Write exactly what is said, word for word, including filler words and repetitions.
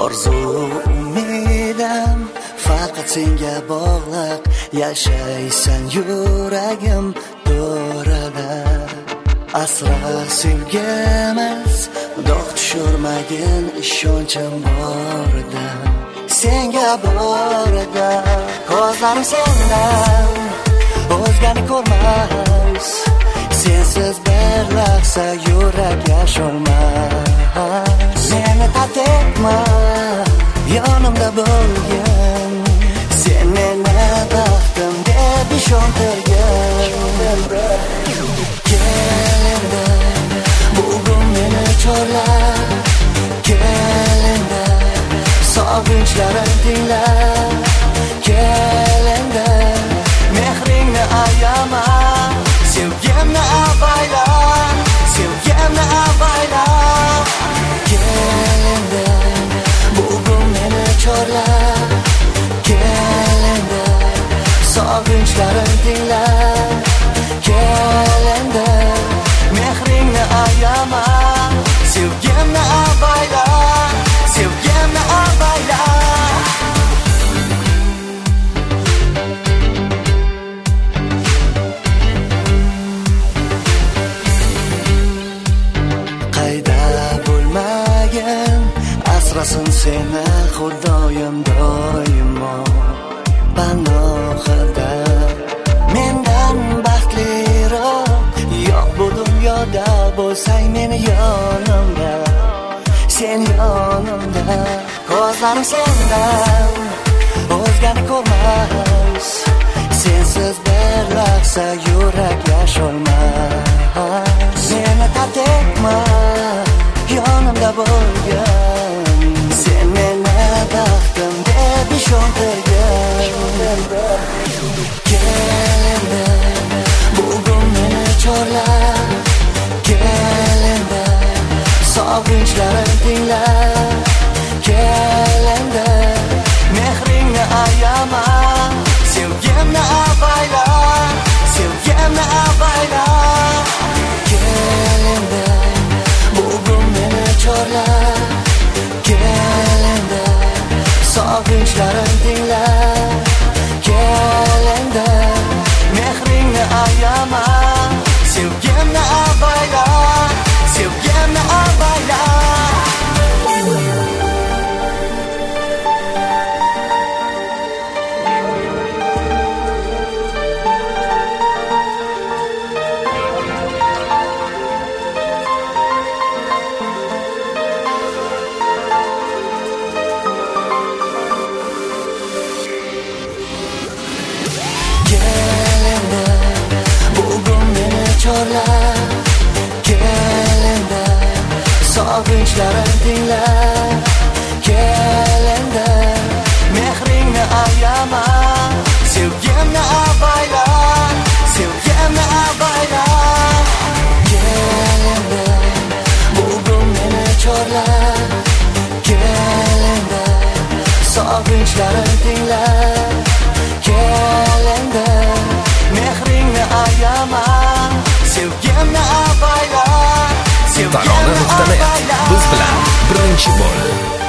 orzu umidim faqat senga bog'liq, yashaysan yuragim to'rada. Asra sevgimiz dog' tushirmagin, ishonchim borda senga borda. Ko'zlarim sendan o'zgani ko'rmas, sensiz bir lahza yurak yasholmas. Meni tark etma, yonimda bo'lgin, sen meni baxtim deb ishontirgin. Kelindi bugun meni chorla, kelindi sog'inchlarim tingla, kelindi mehringni ayama, sevgimni avayla, sevgimni avayla. Kelindi bugun meni chorla, kelindi sog'inchlarim tingla, kelindi mehringni ayama, sevgimni avayla, sevgimni avayla. Qayda bo'lmagin, asrasin seni Xudoyim doimo panohida. Mendan baxtliroq yo'q bu dunyoda, bo'lsang meni yonimda, sen yonimda. Ko'zlarim sendan o'zgani ko'rmas, sensiz bir lahza yurak yasholmas. Meni tark etma, yonimda bo'lgin, sen meni baxtim deb ishontirgin. Kelindi bugun meni chorla, kelindi sog'inchlarim tingla, kelindi mehringni ayama, sevgimni avayla, sevgimni avayla. Kelindi bugun meni chorla, kelindi sog'inchlarim tingla, kelindi mehringni ayama, sevgimni avayla, sevgimni avayla. Kelindi bugun meni chorla, kelindi sog'inchlarim tingla, kelindi mehringni ayama, sevgimni avayla, sevgimni avayla. Kelindi bugun meni chorla, kelindi sog'inchlarim tingla, kelindi mehringni ayama, sevgimni avayla, sevgimni avayla. Tarona nuqta net biz bilan birinchi bo'l.